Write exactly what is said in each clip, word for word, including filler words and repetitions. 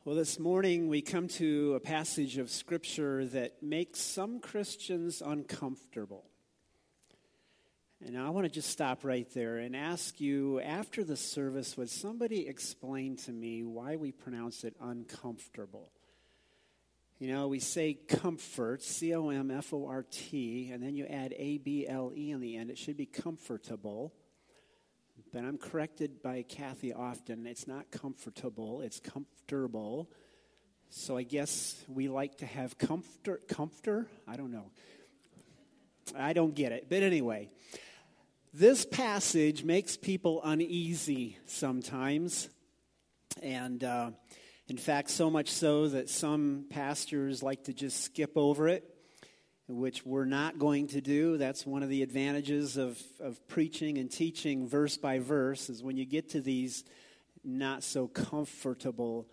Well, this morning we come to a passage of Scripture that makes some Christians uncomfortable. And I want to just stop right there and ask you, after the service, would somebody explain to me why we pronounce it uncomfortable? You know, we say comfort, C O M F O R T, and then you add A B L E in the end. It should be comfortable. But I'm corrected by Kathy often. It's not comfortable, it's comfortable. So I guess we like to have comfort, comforter? I don't know. I don't get it. But anyway, this passage makes people uneasy sometimes. And uh, in fact, so much so that some pastors like to just skip over it, which we're not going to do. That's one of the advantages of, of preaching and teaching verse by verse, is when you get to these not so comfortable,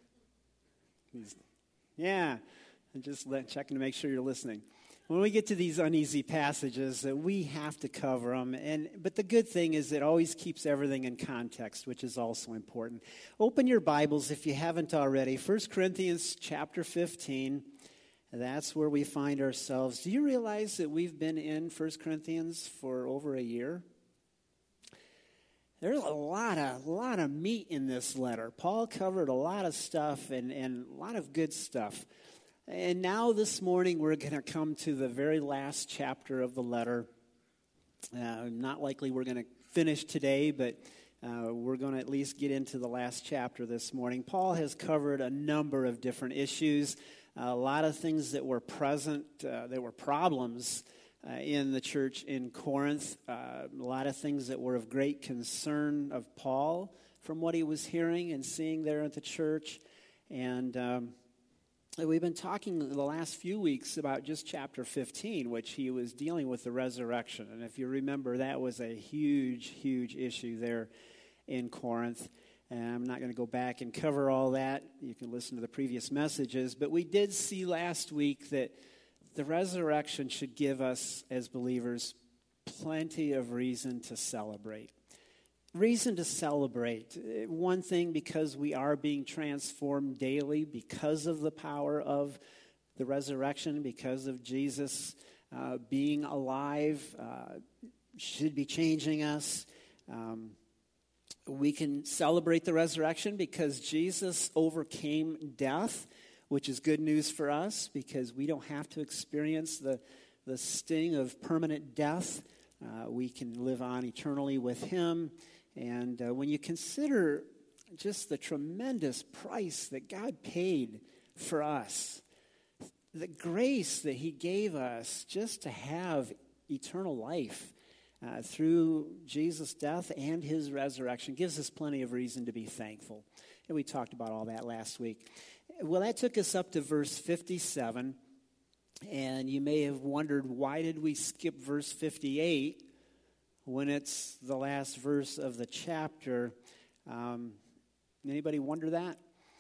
these, yeah, and just let, checking to make sure you're listening. When we get to these uneasy passages, uh, we have to cover them. And but the good thing is it always keeps everything in context, which is also important. Open your Bibles if you haven't already. First Corinthians chapter fifteen. That's where we find ourselves. Do you realize that we've been in First Corinthians for over a year? There's a lot of lot of meat in this letter. Paul covered a lot of stuff and, and a lot of good stuff. And now this morning we're going to come to the very last chapter of the letter. Uh, not likely we're going to finish today, but uh, we're going to at least get into the last chapter this morning. Paul has covered a number of different issues. A lot of things that were present, uh, that were problems uh, in the church in Corinth. Uh, a lot of things that were of great concern of Paul from what he was hearing and seeing there at the church. And um, we've been talking the last few weeks about just chapter fifteen, which he was dealing with the resurrection. And if you remember, that was a huge, huge issue there in Corinth. And I'm not going to go back and cover all that. You can listen to the previous messages. But we did see last week that the resurrection should give us, as believers, plenty of reason to celebrate. Reason to celebrate. One thing, because we are being transformed daily because of the power of the resurrection, because of Jesus uh, being alive, uh, should be changing us. Um We can celebrate the resurrection because Jesus overcame death, which is good news for us because we don't have to experience the, the sting of permanent death. Uh, we can live on eternally with him. And uh, when you consider just the tremendous price that God paid for us, the grace that he gave us just to have eternal life, Uh, through Jesus' death and his resurrection, gives us plenty of reason to be thankful. And we talked about all that last week. Well, that took us up to verse fifty-seven. And you may have wondered, why did we skip verse fifty-eight when it's the last verse of the chapter? Um, anybody wonder that?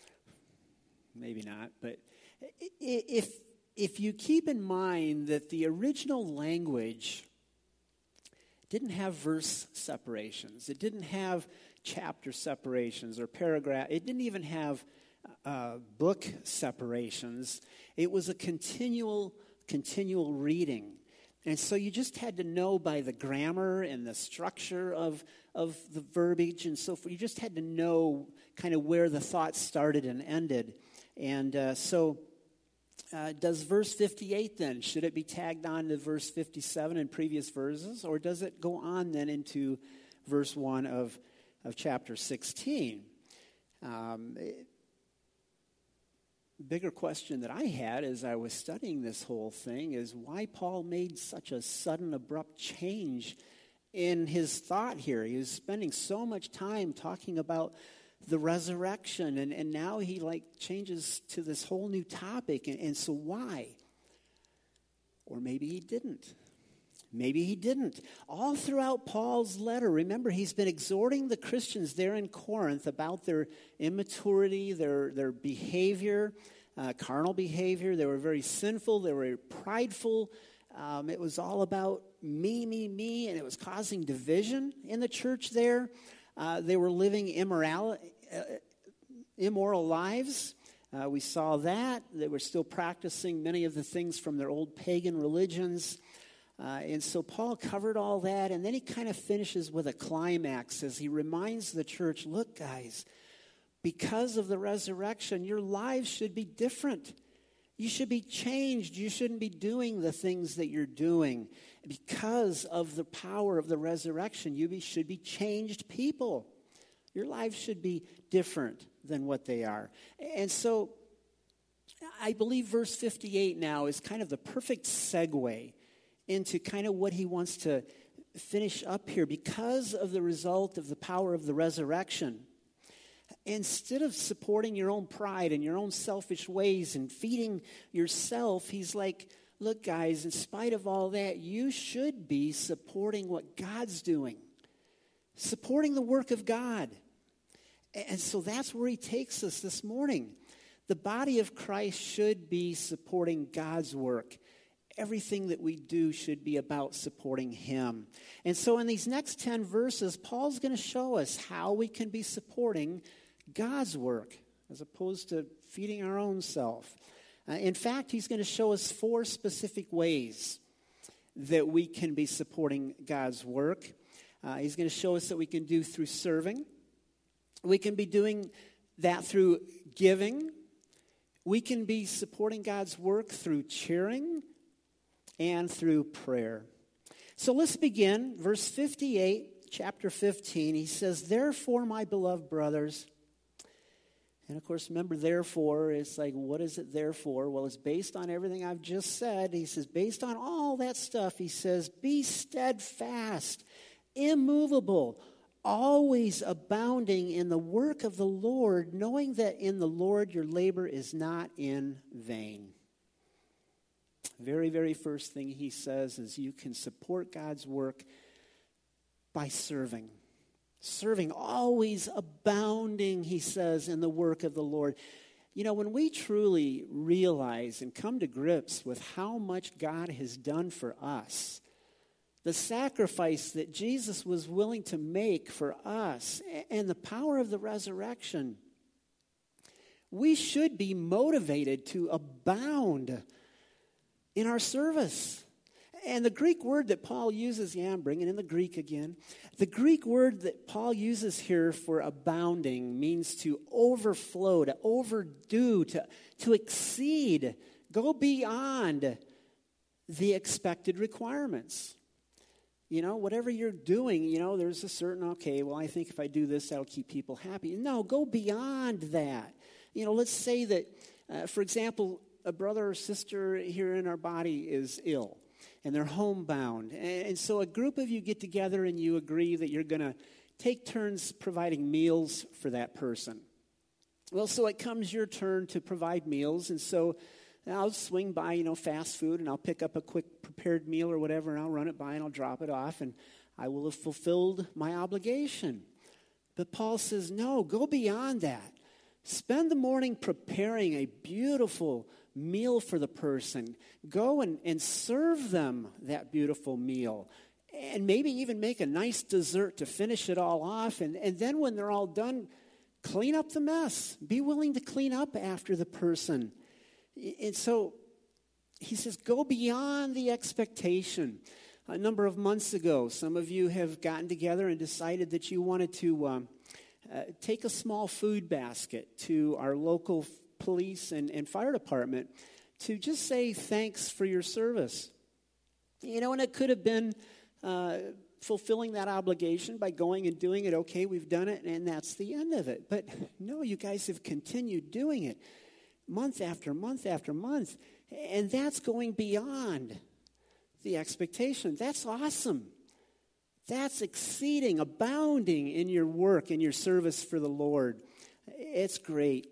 Maybe not. But if if you keep in mind that the original language didn't have verse separations. It didn't have chapter separations or paragraph. It didn't even have uh, book separations. It was a continual, continual reading. And so you just had to know by the grammar and the structure of, of the verbiage and so forth. You just had to know kind of where the thought started and ended. And uh, so... Uh, does verse fifty-eight then, should it be tagged on to verse fifty-seven in previous verses? Or does it go on then into verse one of, of chapter sixteen? Um, it, bigger question that I had as I was studying this whole thing is why Paul made such a sudden, abrupt change in his thought here. He was spending so much time talking about the resurrection, and, and now he like changes to this whole new topic, and, and so why? Or maybe he didn't. Maybe he didn't. All throughout Paul's letter, remember, he's been exhorting the Christians there in Corinth about their immaturity, their, their behavior, uh, carnal behavior. They were very sinful. They were prideful. Um, it was all about me, me, me, and it was causing division in the church there. Uh, they were living immoral, uh, immoral lives. Uh, we saw that. They were still practicing many of the things from their old pagan religions. Uh, and so Paul covered all that, and then he kind of finishes with a climax as he reminds the church, look, guys, because of the resurrection, your lives should be different. You should be changed. You shouldn't be doing the things that you're doing. Because of the power of the resurrection, you be, should be changed people. Your lives should be different than what they are. And so I believe verse fifty-eight now is kind of the perfect segue into kind of what he wants to finish up here. Because of the result of the power of the resurrection, instead of supporting your own pride and your own selfish ways and feeding yourself, he's like, look, guys, in spite of all that, you should be supporting what God's doing, supporting the work of God. And so that's where he takes us this morning. The body of Christ should be supporting God's work. Everything that we do should be about supporting him. And so in these next ten verses, Paul's going to show us how we can be supporting God's work as opposed to feeding our own self. Uh, in fact, he's going to show us four specific ways that we can be supporting God's work. Uh, he's going to show us that we can do through serving. We can be doing that through giving. We can be supporting God's work through cheering and through prayer. So let's begin. Verse fifty-eight, chapter fifteen, he says, therefore, my beloved brothers, and of course, remember, therefore, it's like, what is it there for? Well, it's based on everything I've just said. He says, based on all that stuff, he says, be steadfast, immovable, always abounding in the work of the Lord, knowing that in the Lord your labor is not in vain. Very, very first thing he says is you can support God's work by serving. Serving, always abounding, he says, in the work of the Lord. You know, when we truly realize and come to grips with how much God has done for us, the sacrifice that Jesus was willing to make for us, and the power of the resurrection, we should be motivated to abound in our service. And the Greek word that Paul uses, yeah, I'm bringing in the Greek again. The Greek word that Paul uses here for abounding means to overflow, to overdo, to, to exceed, go beyond the expected requirements. You know, whatever you're doing, you know, there's a certain, okay, well, I think if I do this, that'll keep people happy. No, go beyond that. You know, let's say that, uh, for example, a brother or sister here in our body is ill, and they're homebound. And, and so a group of you get together and you agree that you're going to take turns providing meals for that person. Well, so it comes your turn to provide meals, and so I'll swing by, you know, fast food, and I'll pick up a quick prepared meal or whatever, and I'll run it by and I'll drop it off, and I will have fulfilled my obligation. But Paul says, no, go beyond that. Spend the morning preparing a beautiful meal for the person. Go and, and serve them that beautiful meal. And maybe even make a nice dessert to finish it all off. And, and then when they're all done, clean up the mess. Be willing to clean up after the person. And so he says, go beyond the expectation. A number of months ago, some of you have gotten together and decided that you wanted to um, uh, take a small food basket to our local police and, and fire department to just say thanks for your service. You know, and it could have been uh, fulfilling that obligation by going and doing it. Okay, we've done it, and that's the end of it. But no, you guys have continued doing it month after month after month, and that's going beyond the expectation. That's awesome. That's exceeding, abounding in your work, in your service for the Lord. It's great.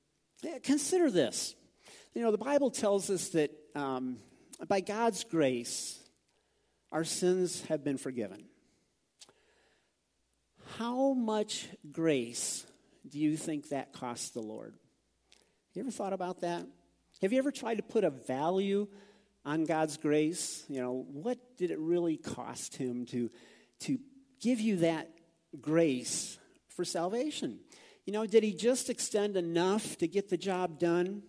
Consider this. You know, the Bible tells us that um, by God's grace, our sins have been forgiven. How much grace do you think that costs the Lord? You ever thought about that? Have you ever tried to put a value on God's grace? You know, what did it really cost him to, to give you that grace for salvation? You know, did he just extend enough to get the job done?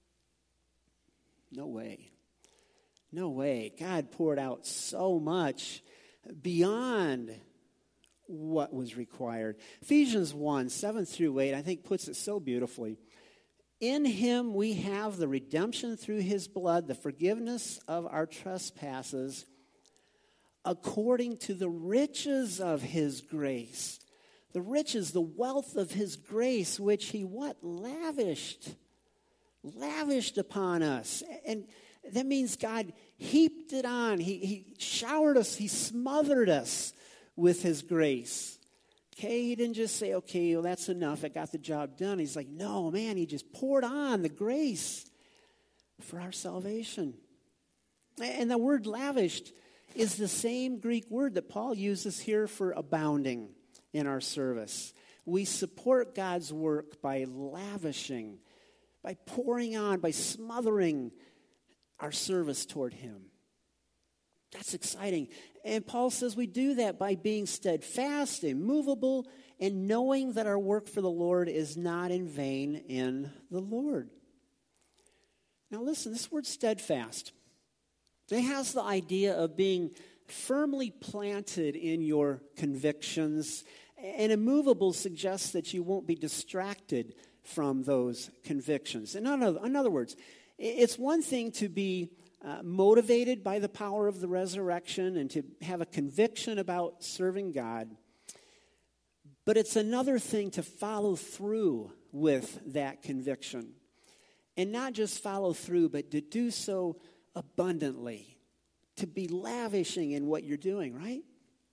No way. No way. God poured out so much beyond what was required. Ephesians one, seven through eight, I think puts it so beautifully. In him we have the redemption through his blood, the forgiveness of our trespasses, according to the riches of his grace. The riches, the wealth of his grace, which he what? Lavished. Lavished upon us. And that means God heaped it on. He, he showered us. He smothered us with his grace. Okay, he didn't just say, okay, well, that's enough. I got the job done. He's like, no, man, he just poured on the grace for our salvation. And the word lavished is the same Greek word that Paul uses here for abounding in our service. We support God's work by lavishing, by pouring on, by smothering our service toward him. That's exciting. And Paul says we do that by being steadfast, immovable, and knowing that our work for the Lord is not in vain in the Lord. Now listen, this word steadfast, it has the idea of being firmly planted in your convictions, and immovable suggests that you won't be distracted from those convictions. In other, in other words, it's one thing to be Uh, motivated by the power of the resurrection and to have a conviction about serving God. But it's another thing to follow through with that conviction. And not just follow through, but to do so abundantly. To be lavishing in what you're doing, right?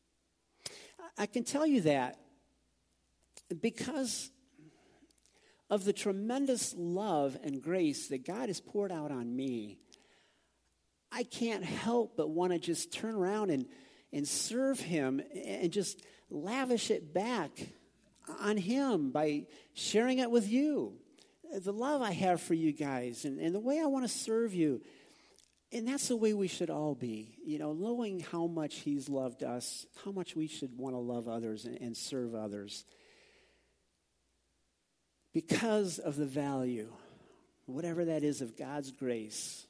I can tell you that because of the tremendous love and grace that God has poured out on me, I can't help but want to just turn around and, and serve him and just lavish it back on him by sharing it with you. The love I have for you guys and, and the way I want to serve you. And that's the way we should all be. You know, knowing how much he's loved us, how much we should want to love others and, and serve others. Because of the value, whatever that is, of God's grace,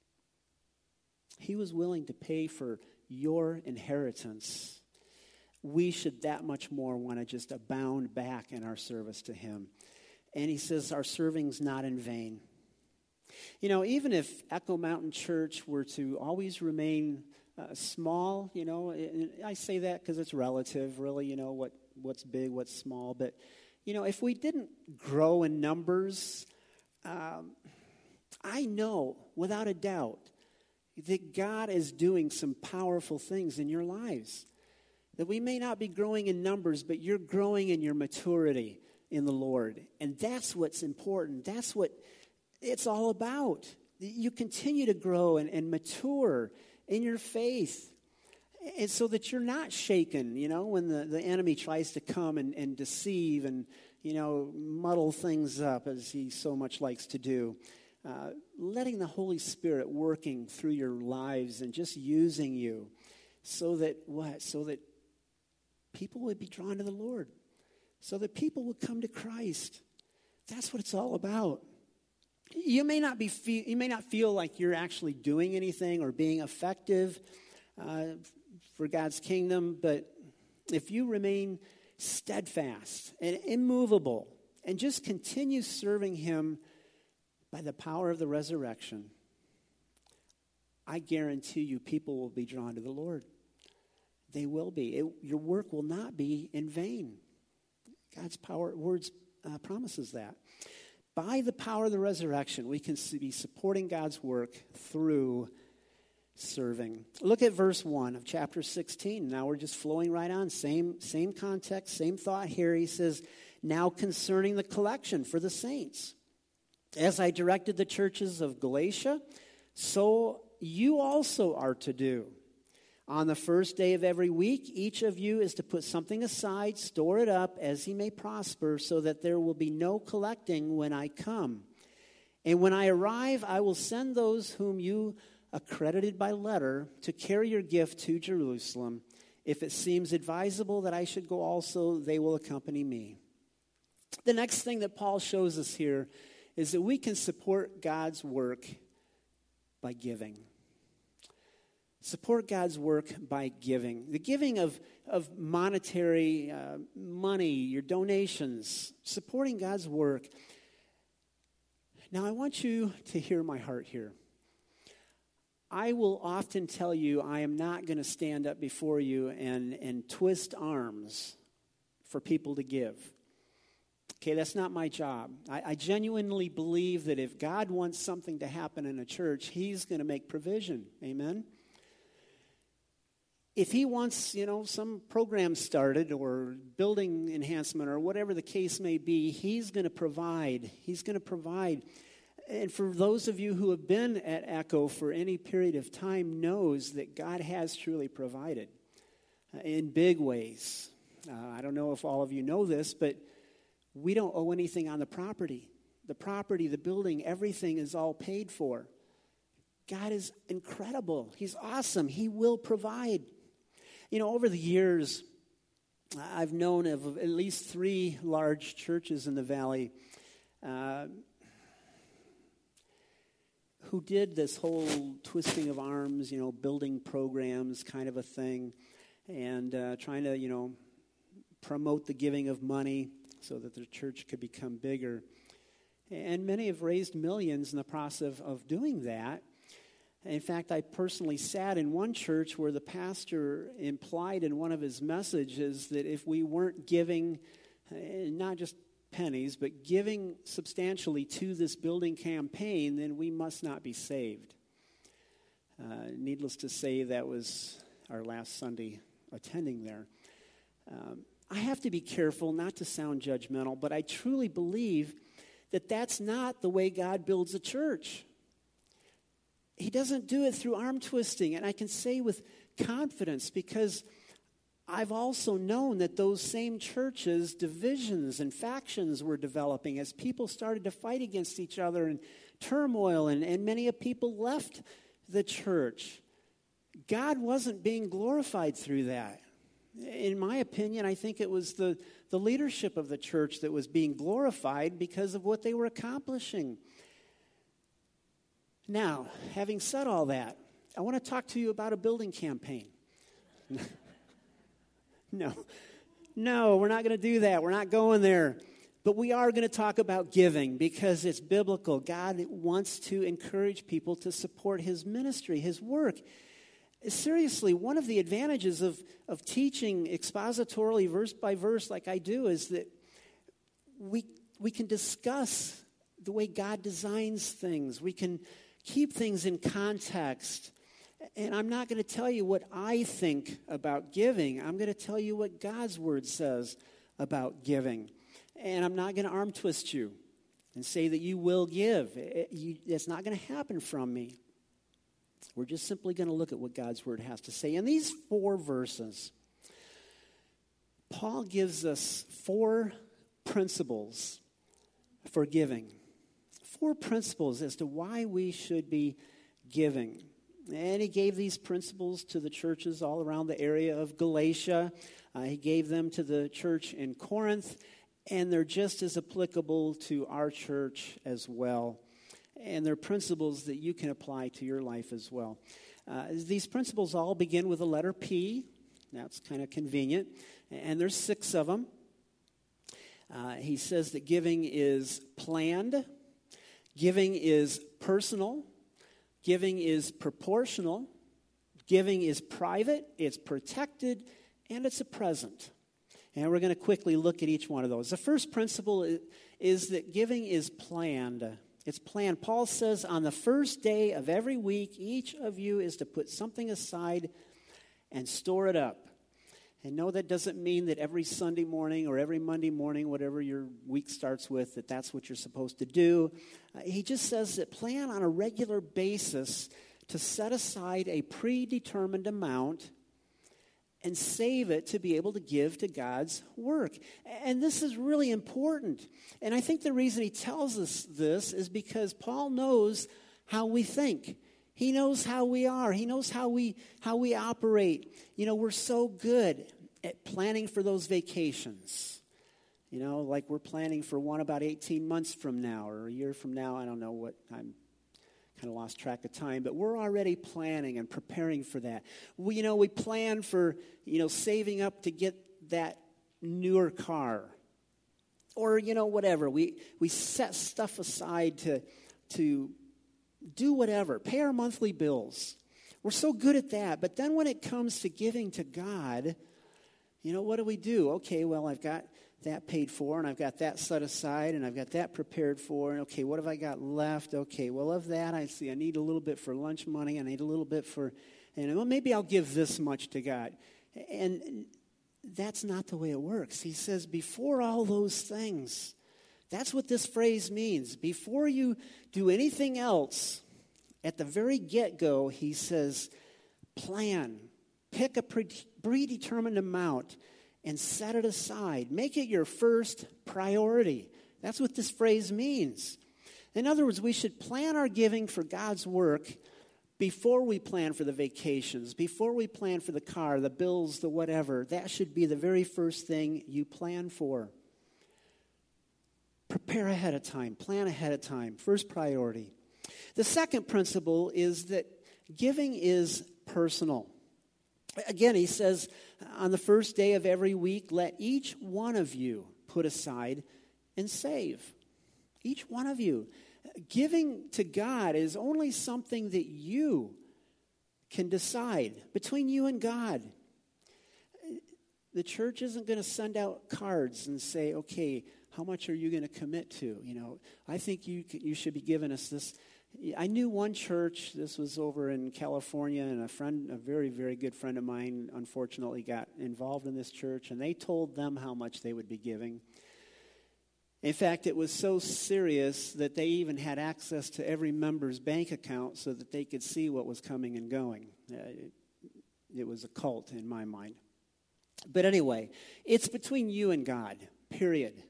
he was willing to pay for your inheritance. We should that much more want to just abound back in our service to him. And he says our serving's not in vain. You know, even if Echo Mountain Church were to always remain uh, small, you know, and I say that because it's relative, really, you know, what, what's big, what's small. But, you know, if we didn't grow in numbers, um, I know without a doubt that God is doing some powerful things in your lives. That we may not be growing in numbers, but you're growing in your maturity in the Lord. And that's what's important. That's what it's all about. You continue to grow and, and mature in your faith. And so that you're not shaken, you know, when the, the enemy tries to come and, and deceive and, you know, muddle things up as he so much likes to do. Uh, letting the Holy Spirit working through your lives and just using you so that what? So that people would be drawn to the Lord. So that people would come to Christ. That's what it's all about. You may not be fe- you may not feel like you're actually doing anything or being effective uh, for God's kingdom, but if you remain steadfast and immovable and just continue serving him by the power of the resurrection, I guarantee you people will be drawn to the Lord. They will be. It, your work will not be in vain. God's power, words uh, promises that. By the power of the resurrection, we can be supporting God's work through serving. Look at verse one of chapter sixteen. Now we're just flowing right on. Same, same context, same thought here. He says, now concerning the collection for the saints. As I directed the churches of Galatia, so you also are to do. On the first day of every week, each of you is to put something aside, store it up as he may prosper, so that there will be no collecting when I come. And when I arrive, I will send those whom you accredited by letter to carry your gift to Jerusalem. If it seems advisable that I should go also, they will accompany me. The next thing that Paul shows us here is that we can support God's work by giving. Support God's work by giving. The giving of, of monetary uh, money, your donations, supporting God's work. Now, I want you to hear my heart here. I will often tell you I am not going to stand up before you and, and twist arms for people to give. Okay, that's not my job. I, I genuinely believe that if God wants something to happen in a church, He's going to make provision. Amen? If He wants, you know, some program started or building enhancement or whatever the case may be, He's going to provide. He's going to provide. And for those of you who have been at Echo for any period of time knows that God has truly provided uh, in big ways. Uh, I don't know if all of you know this, but we don't owe anything on the property. The property, the building, everything is all paid for. God is incredible. He's awesome. He will provide. You know, over the years, I've known of at least three large churches in the valley uh, who did this whole twisting of arms, you know, building programs kind of a thing, and uh, trying to, you know, promote the giving of money so that their church could become bigger. And many have raised millions in the process of, of doing that. In fact, I personally sat in one church where the pastor implied in one of his messages that if we weren't giving, uh, not just pennies, but giving substantially to this building campaign, then we must not be saved. Uh, needless to say, that was our last Sunday attending there. Um, I have to be careful not to sound judgmental, but I truly believe that that's not the way God builds a church. He doesn't do it through arm twisting, and I can say with confidence because I've also known that those same churches, divisions and factions were developing as people started to fight against each other and turmoil, and, and many of people left the church. God wasn't being glorified through that. In my opinion, I think it was the, the leadership of the church that was being glorified because of what they were accomplishing. Now, having said all that, I want to talk to you about a building campaign. No, no, we're not going to do that. We're not going there. But we are going to talk about giving because it's biblical. God wants to encourage people to support His ministry, His work. Seriously, one of the advantages of, of teaching expositorily, verse by verse, like I do, is that we we can discuss the way God designs things. We can keep things in context. And I'm not going to tell you what I think about giving. I'm going to tell you what God's Word says about giving. And I'm not going to arm twist you and say that you will give. It, you, it's not going to happen from me. We're just simply going to look at what God's Word has to say. In these four verses, Paul gives us four principles for giving. Four principles as to why we should be giving. And he gave these principles to the churches all around the area of Galatia. Uh, he gave them to the church in Corinth, and they're just as applicable to our church as well. And they're principles that you can apply to your life as well. Uh, these principles all begin with the letter P. That's kind of convenient. And there's six of them. Uh, he says that giving is planned. Giving is personal. Giving is proportional. Giving is private. It's protected. And it's a present. And we're going to quickly look at each one of those. The first principle is, is that giving is planned. It's planned. Paul says on the first day of every week, each of you is to put something aside and store it up. And no, that doesn't mean that every Sunday morning or every Monday morning, whatever your week starts with, that that's what you're supposed to do. Uh, he just says that plan on a regular basis to set aside a predetermined amount and save it to be able to give to God's work. And this is really important. And I think the reason he tells us this is because Paul knows how we think. He knows how we are. He knows how we how we operate. You know, we're so good at planning for those vacations You know, like we're planning for one about eighteen months from now or a year from now. I don't know what, I'm kind of lost track of time, but we're already planning and preparing for that. We, you know, we plan for, you know, saving up to get that newer car. Or, you know, whatever. We we set stuff aside to to do whatever, pay our monthly bills. We're so good at that. But then when it comes to giving to God, you know, what do we do? Okay, well, I've got that paid for, and I've got that set aside, and I've got that prepared for, and okay, what have I got left? Okay, well, of that, I see I need a little bit for lunch money, I need a little bit for, and well, maybe I'll give this much to God. And that's not the way it works. He says, before all those things, that's what this phrase means. Before you do anything else, at the very get-go, he says, plan, pick a pre- predetermined amount, and set it aside. Make it your first priority. That's what this phrase means. In other words, we should plan our giving for God's work before we plan for the vacations, before we plan for the car, the bills, the whatever. That should be the very first thing you plan for. Prepare ahead of time. Plan ahead of time. First priority. The second principle is that giving is personal. Again, he says, on the first day of every week, let each one of you put aside and save. Each one of you. Giving to God is only something that you can decide between you and God. The church isn't going to send out cards and say, okay, how much are you going to commit to? You know, I think you you should be giving us this. I knew one church, this was over in California, and a friend, a very, very good friend of mine, unfortunately got involved in this church, and they told them how much they would be giving. In fact, it was so serious that they even had access to every member's bank account so that they could see what was coming and going. Uh, it, it was a cult in my mind. But anyway, it's between you and God, period.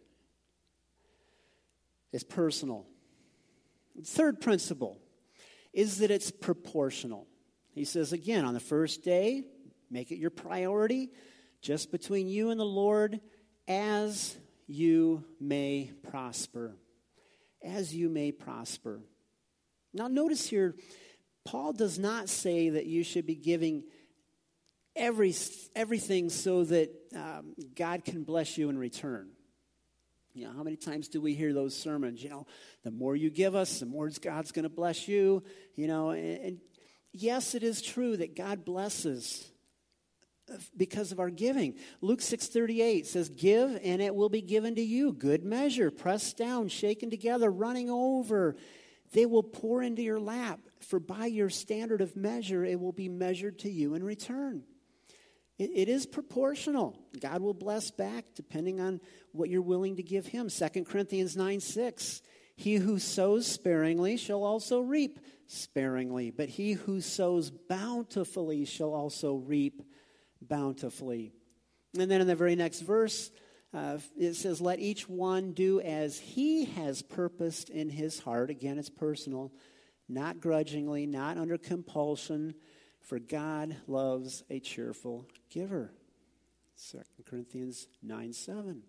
It's personal. Third principle is that it's proportional. He says again, on the first day, make it your priority, just between you and the Lord, as you may prosper. As you may prosper. Now notice here, Paul does not say that you should be giving every everything so that um, God can bless you in return. You know, how many times do we hear those sermons? You know, the more you give us, the more God's going to bless you. You know, and, and yes, it is true that God blesses because of our giving. Luke six thirty-eight says, give and it will be given to you. Good measure, pressed down, shaken together, running over. They will pour into your lap. For by your standard of measure, it will be measured to you in return. It, it is proportional. God will bless back depending on what you're willing to give him. Second Corinthians nine six. He who sows sparingly shall also reap sparingly. But he who sows bountifully shall also reap bountifully. And then in the very next verse, uh, it says, let each one do as he has purposed in his heart. Again, it's personal. Not grudgingly, not under compulsion. For God loves a cheerful giver. Second Corinthians nine seven.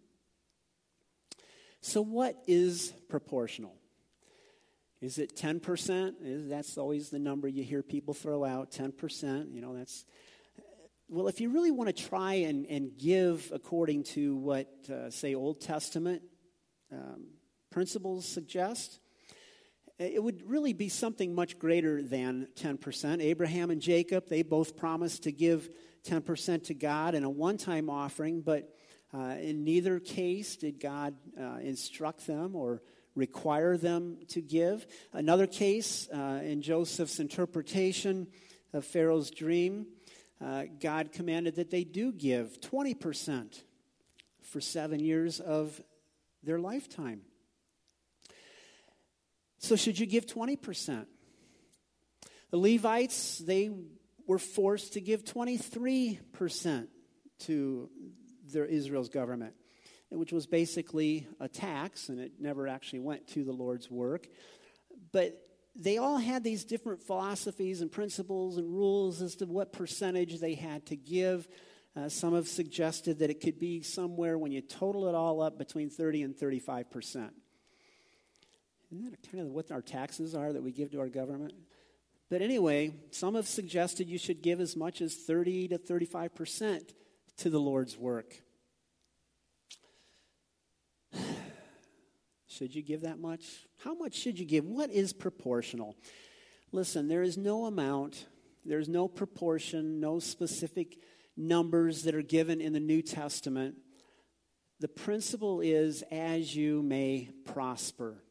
So what is proportional? Is it ten percent? Is, that's always the number you hear people throw out, ten percent. You know, that's... Well, if you really want to try and, and give according to what, uh, say, Old Testament um, principles suggest, it would really be something much greater than ten percent. Abraham and Jacob, they both promised to give ten percent to God in a one-time offering, but uh, in neither case did God uh, instruct them or require them to give. Another case, uh, in Joseph's interpretation of Pharaoh's dream, uh, God commanded that they do give twenty percent for seven years of their lifetime. So should you give twenty percent? The Levites, they were forced to give twenty-three percent to their Israel's government, which was basically a tax, and it never actually went to the Lord's work. But they all had these different philosophies and principles and rules as to what percentage they had to give. Uh, some have suggested that it could be somewhere, when you total it all up, between thirty and thirty-five percent. Isn't that kind of what our taxes are that we give to our government? But anyway, some have suggested you should give as much as thirty to thirty-five percent to the Lord's work. Should you give that much? How much should you give? What is proportional? Listen, there is no amount, there's no proportion, no specific numbers that are given in the New Testament. The principle is as you may prosper.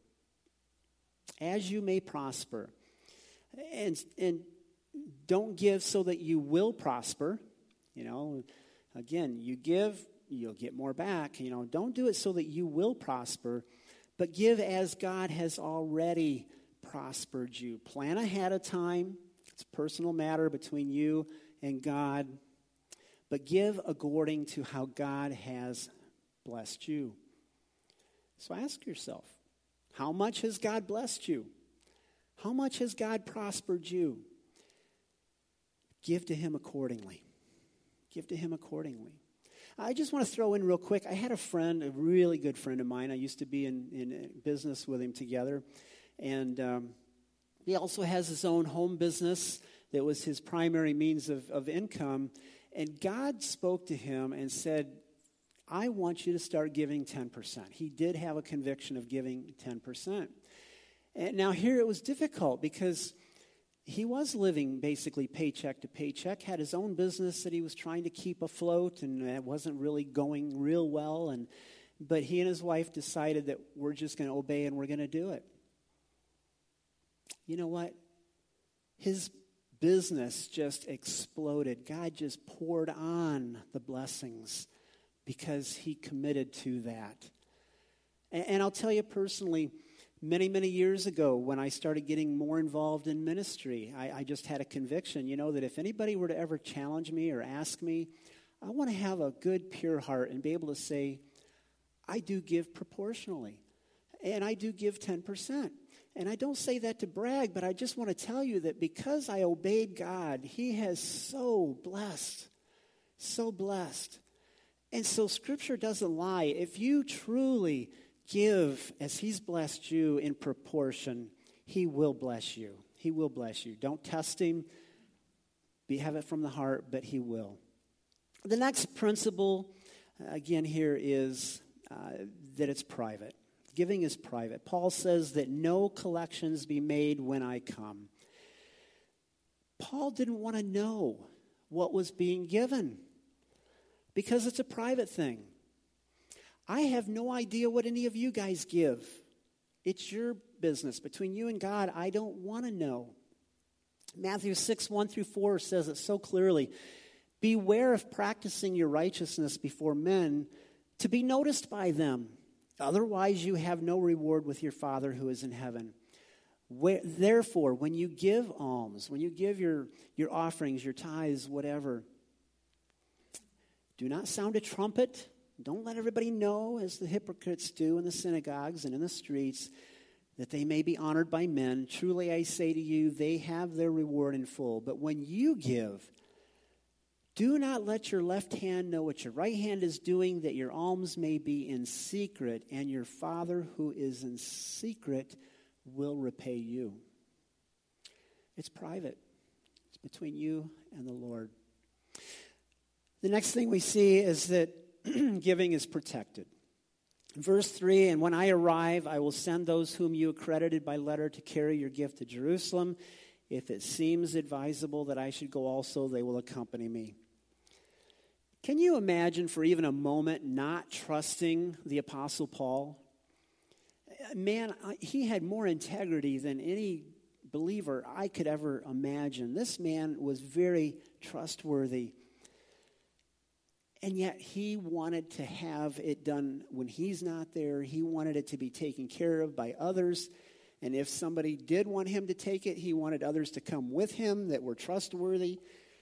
As you may prosper. And, and don't give so that you will prosper. You know, again, you give, you'll get more back. You know, don't do it so that you will prosper, but give as God has already prospered you. Plan ahead of time. It's a personal matter between you and God. But give according to how God has blessed you. So ask yourself, how much has God blessed you? How much has God prospered you? Give to him accordingly. Give to him accordingly. I just want to throw in real quick, I had a friend, a really good friend of mine. I used to be in, in business with him together. And um, he also has his own home business that was his primary means of, of income. And God spoke to him and said, I want you to start giving ten percent. He did have a conviction of giving ten percent. And now here it was difficult because he was living basically paycheck to paycheck, had his own business that he was trying to keep afloat, and it wasn't really going real well. And but he and his wife decided that we're just going to obey and we're going to do it. You know what? His business just exploded. God just poured on the blessings because he committed to that. And, and I'll tell you personally, many, many years ago when I started getting more involved in ministry, I, I just had a conviction, you know, that if anybody were to ever challenge me or ask me, I want to have a good, pure heart and be able to say, I do give proportionally. And I do give ten percent. And I don't say that to brag, but I just want to tell you that because I obeyed God, he has so blessed, so blessed. And so Scripture doesn't lie. If you truly give as he's blessed you in proportion, he will bless you. He will bless you. Don't test him. Be, have it from the heart, but he will. The next principle, uh, again, here is uh, that it's private. Giving is private. Paul says that no collections be made when I come. Paul didn't want to know what was being given because it's a private thing. I have no idea what any of you guys give. It's your business. Between you and God, I don't want to know. Matthew six, one through four says it so clearly. Beware of practicing your righteousness before men to be noticed by them. Otherwise, you have no reward with your Father who is in heaven. Where, therefore, when you give alms, when you give your, your offerings, your tithes, whatever, do not sound a trumpet. Don't let everybody know, as the hypocrites do in the synagogues and in the streets, that they may be honored by men. Truly, I say to you, they have their reward in full. But when you give, do not let your left hand know what your right hand is doing, that your alms may be in secret, and your Father who is in secret will repay you. It's private. It's between you and the Lord. The next thing we see is that giving is protected. Verse three, and when I arrive, I will send those whom you accredited by letter to carry your gift to Jerusalem. If it seems advisable that I should go also, they will accompany me. Can you imagine for even a moment not trusting the Apostle Paul? Man, he had more integrity than any believer I could ever imagine. This man was very trustworthy. And yet he wanted to have it done when he's not there. He wanted it to be taken care of by others. And if somebody did want him to take it, he wanted others to come with him that were trustworthy.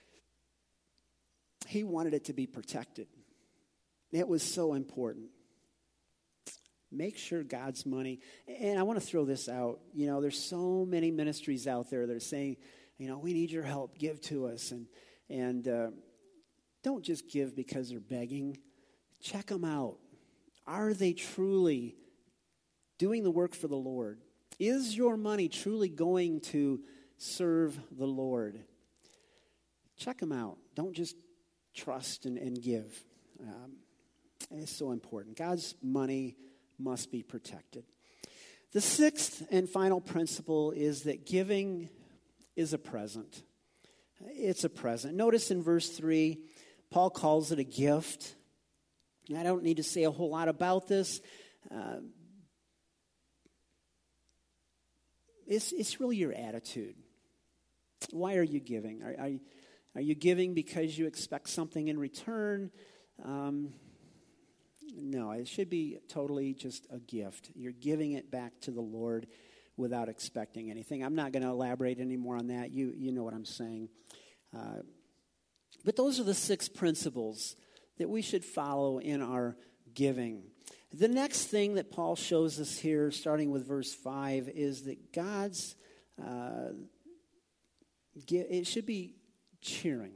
He wanted it to be protected. It was so important. Make sure God's money, and I want to throw this out. You know, there's so many ministries out there that are saying, you know, we need your help, give to us. And, and uh, don't just give because they're begging. Check them out. Are they truly doing the work for the Lord? Is your money truly going to serve the Lord? Check them out. Don't just trust and, and give. Um, it's so important. God's money must be protected. The sixth and final principle is that giving is a present. It's a present. Notice in verse three, Paul calls it a gift. I don't need to say a whole lot about this. Uh, it's, it's really your attitude. Why are you giving? Are, are, are you giving because you expect something in return? Um, no, it should be totally just a gift. You're giving it back to the Lord without expecting anything. I'm not going to elaborate any more on that. You, you know what I'm saying. Uh, but those are the six principles that we should follow in our giving. The next thing that Paul shows us here, starting with verse five, is that God's, uh, it should be cheering.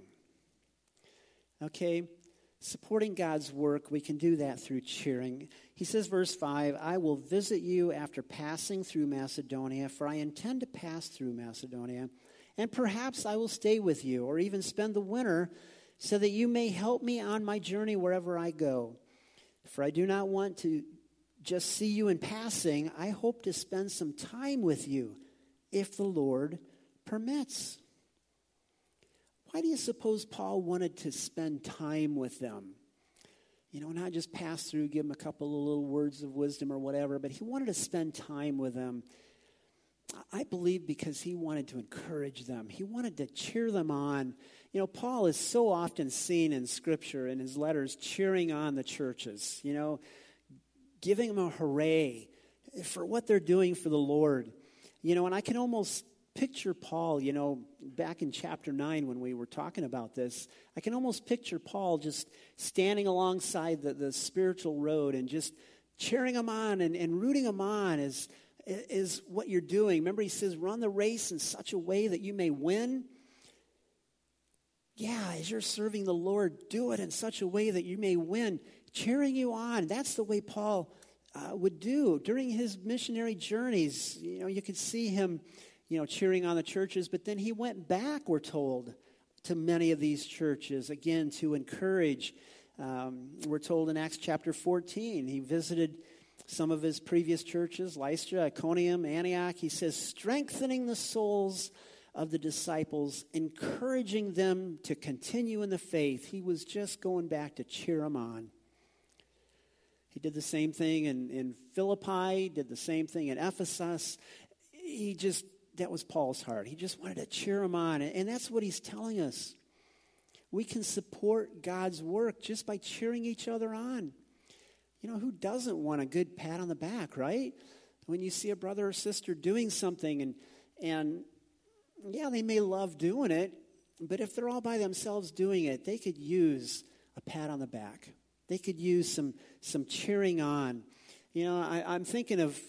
Okay? Supporting God's work, we can do that through cheering. He says, verse five, I will visit you after passing through Macedonia, for I intend to pass through Macedonia, and perhaps I will stay with you, or even spend the winter, so that you may help me on my journey wherever I go. For I do not want to just see you in passing. I hope to spend some time with you, if the Lord permits. Why do you suppose Paul wanted to spend time with them? You know, not just pass through, give them a couple of little words of wisdom or whatever, but he wanted to spend time with them. I believe because he wanted to encourage them. He wanted to cheer them on. You know, Paul is so often seen in Scripture, in his letters, cheering on the churches, you know, giving them a hooray for what they're doing for the Lord. You know, and I can almost picture Paul, you know, back in chapter nine when we were talking about this, I can almost picture Paul just standing alongside the, the spiritual road and just cheering them on and, and rooting them on as is what you're doing. Remember, he says, run the race in such a way that you may win. Yeah, as you're serving the Lord, do it in such a way that you may win. Cheering you on. That's the way Paul uh, would do during his missionary journeys. You know, you could see him, you know, cheering on the churches, but then he went back, we're told, to many of these churches, again, to encourage. Um, we're told in Acts chapter fourteen, he visited some of his previous churches, Lystra, Iconium, Antioch. He says, strengthening the souls of the disciples, encouraging them to continue in the faith. He was just going back to cheer them on. He did the same thing in, in Philippi, did the same thing in Ephesus. He just, that was Paul's heart. He just wanted to cheer them on. And that's what he's telling us. We can support God's work just by cheering each other on. You know, who doesn't want a good pat on the back, right? When you see a brother or sister doing something and, and yeah, they may love doing it, but if they're all by themselves doing it, they could use a pat on the back. They could use some some cheering on. You know, I, I'm thinking of,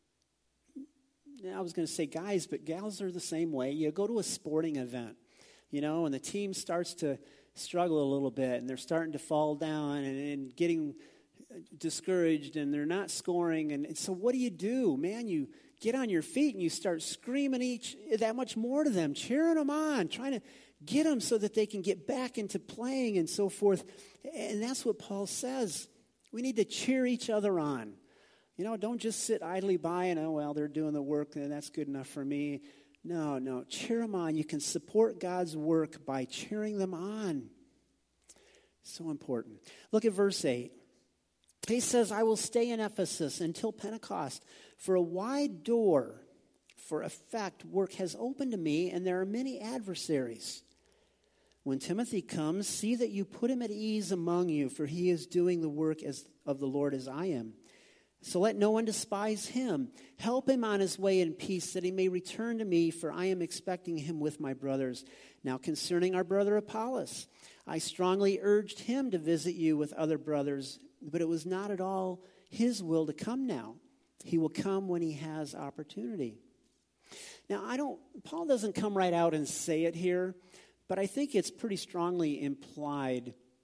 I was going to say guys, but gals are the same way. You go to a sporting event, you know, and the team starts to struggle a little bit, and they're starting to fall down and, and getting discouraged, and they're not scoring. And, and so what do you do? Man, you get on your feet and you start screaming each that much more to them, cheering them on, trying to get them so that they can get back into playing and so forth. And that's what Paul says. We need to cheer each other on. You know, don't just sit idly by and, oh, well, they're doing the work, and that's good enough for me. No, no, cheer them on. You can support God's work by cheering them on. So important. Look at verse eight. He says, I will stay in Ephesus until Pentecost, for a wide door for effect work has opened to me, and there are many adversaries. When Timothy comes, see that you put him at ease among you, for he is doing the work as of the Lord as I am. So let no one despise him. Help him on his way in peace, that he may return to me, for I am expecting him with my brothers. Now concerning our brother Apollos, I strongly urged him to visit you with other brothers, but it was not at all his will to come now. He will come when he has opportunity. Now, I don't, Paul doesn't come right out and say it here, but I think it's pretty strongly implied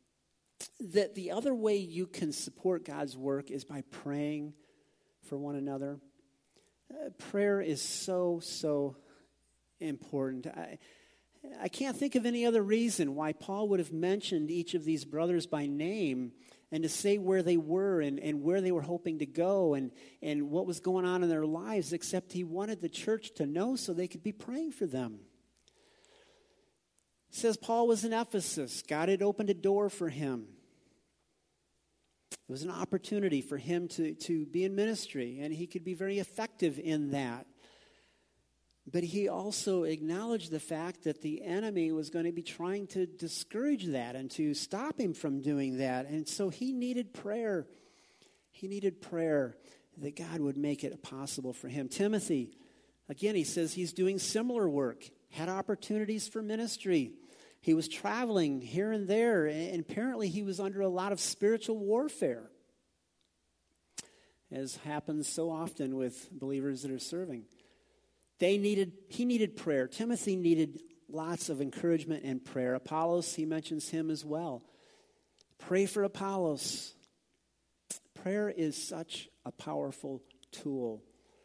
that the other way you can support God's work is by praying for one another. Uh, prayer is so, so important. I, I can't think of any other reason why Paul would have mentioned each of these brothers by name and to say where they were and, and where they were hoping to go and, and what was going on in their lives, except he wanted the church to know so they could be praying for them. It says Paul was in Ephesus. God had opened a door for him. It was an opportunity for him to, to be in ministry, and he could be very effective in that. But he also acknowledged the fact that the enemy was going to be trying to discourage that and to stop him from doing that. And so he needed prayer. He needed prayer that God would make it possible for him. Timothy, again, he says he's doing similar work, had opportunities for ministry. He was traveling here and there, and apparently he was under a lot of spiritual warfare, as happens so often with believers that are serving. They needed, he needed prayer. Timothy needed lots of encouragement and prayer. Apollos, he mentions him as well. Pray for Apollos. Prayer is such a powerful tool.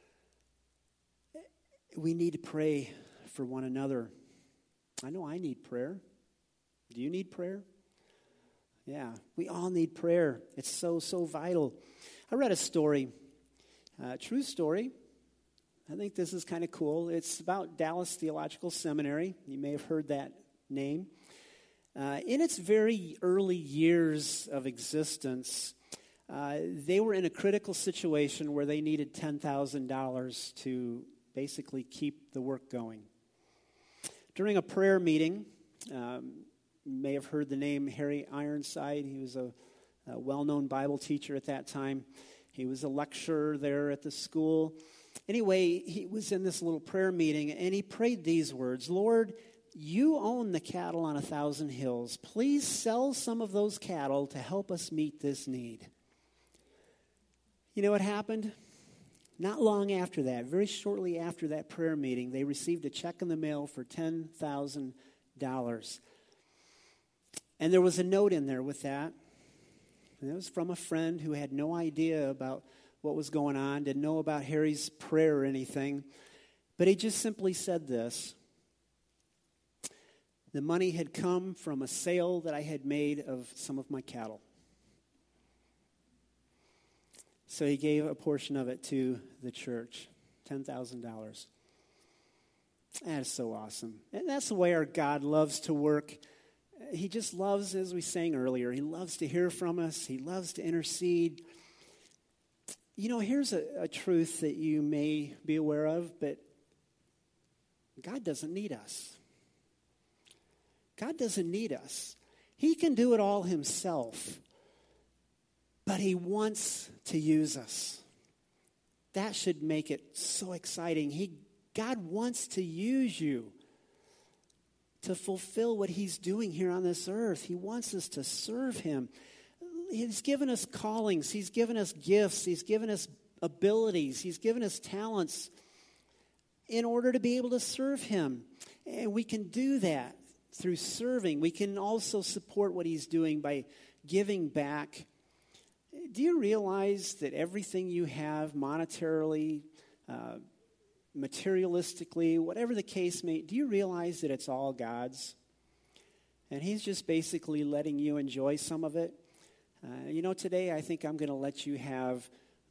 We need to pray for one another. I know I need prayer. Do you need prayer? Yeah, we all need prayer. It's so, so vital. I read a story, a true story. I think this is kind of cool. It's about Dallas Theological Seminary. You may have heard that name. Uh, in its very early years of existence, uh, they were in a critical situation where they needed ten thousand dollars to basically keep the work going. During a prayer meeting, um, you may have heard the name Harry Ironside. He was a, a well-known Bible teacher at that time. He was a lecturer there at the school. Anyway, he was in this little prayer meeting, and he prayed these words: Lord, you own the cattle on a thousand hills. Please sell some of those cattle to help us meet this need. You know what happened? Not long after that, very shortly after that prayer meeting, they received a check in the mail for ten thousand dollars. And there was a note in there with that. And it was from a friend who had no idea about what was going on, didn't know about Harry's prayer or anything. But he just simply said this: the money had come from a sale that I had made of some of my cattle. So he gave a portion of it to the church, ten thousand dollars. That is so awesome. And that's the way our God loves to work. He just loves, as we sang earlier, he loves to hear from us. He loves to intercede. You know, here's a, a truth that you may be aware of, but God doesn't need us. God doesn't need us. He can do it all himself, but he wants to use us. That should make it so exciting. He, God wants to use you to fulfill what he's doing here on this earth. He wants us to serve him. He's given us callings. He's given us gifts. He's given us abilities. He's given us talents in order to be able to serve him. And we can do that through serving. We can also support what he's doing by giving back. Do you realize that everything you have monetarily, uh, materialistically, whatever the case may, do you realize that it's all God's? And he's just basically letting you enjoy some of it. Uh, you know, today I think I'm going to let you have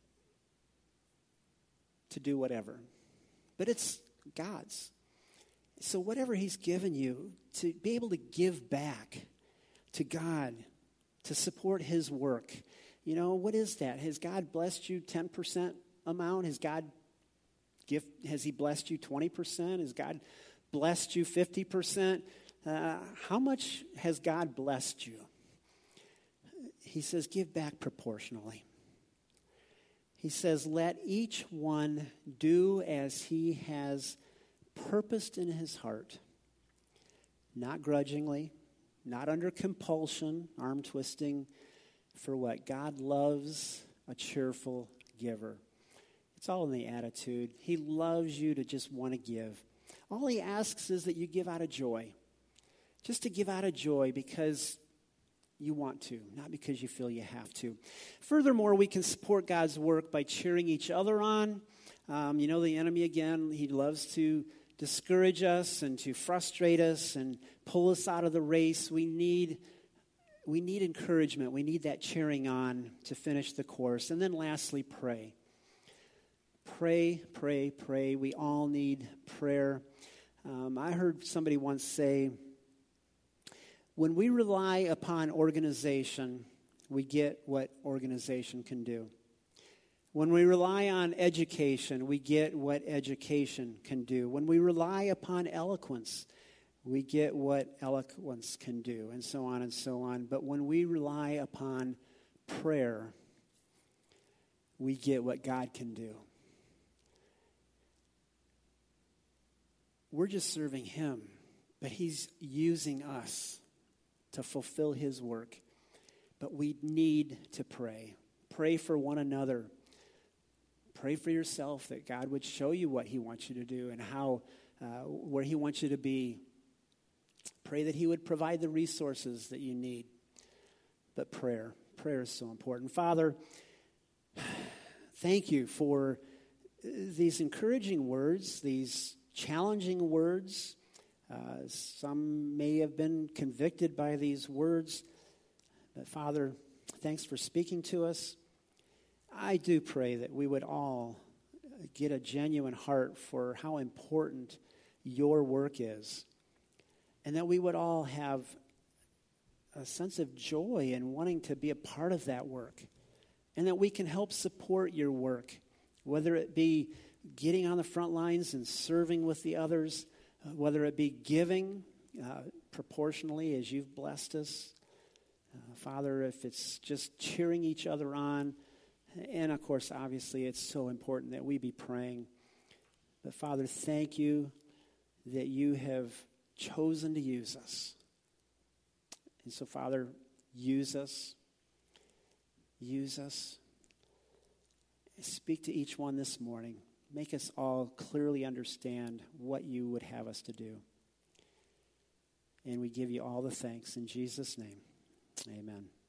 to do whatever. But it's God's. So whatever he's given you, to be able to give back to God, to support his work. You know, what is that? Has God blessed you ten percent amount? Has God gift, has he blessed you twenty percent? Has God blessed you fifty percent? Uh, how much has God blessed you? He says, give back proportionally. He says, let each one do as he has purposed in his heart, not grudgingly, not under compulsion, arm twisting, for what? God loves a cheerful giver. It's all in the attitude. He loves you to just want to give. All he asks is that you give out of joy. Just to give out of joy, because you want to, not because you feel you have to. Furthermore, we can support God's work by cheering each other on. Um, you know, the enemy, again, he loves to discourage us and to frustrate us and pull us out of the race. We need, we need encouragement. We need that cheering on to finish the course. And then lastly, pray. Pray, pray, pray. We all need prayer. Um, I heard somebody once say, when we rely upon organization, we get what organization can do. When we rely on education, we get what education can do. When we rely upon eloquence, we get what eloquence can do, and so on and so on. But when we rely upon prayer, we get what God can do. We're just serving him, but he's using us to fulfill his work. But we need to pray. Pray for one another. Pray for yourself that God would show you what he wants you to do and how, uh, where he wants you to be. Pray that he would provide the resources that you need. But prayer, prayer is so important. Father, thank you for these encouraging words, these challenging words. Uh, some may have been convicted by these words. But Father, thanks for speaking to us. I do pray that we would all get a genuine heart for how important your work is. And that we would all have a sense of joy in wanting to be a part of that work. And that we can help support your work, whether it be getting on the front lines and serving with the others, uh, whether it be giving uh, proportionally as you've blessed us. Uh, Father, if it's just cheering each other on, and of course, obviously, it's so important that we be praying. But Father, thank you that you have chosen to use us. And so, Father, use us. Use us. Speak to each one this morning. Make us all clearly understand what you would have us to do. And we give you all the thanks in Jesus' name. Amen.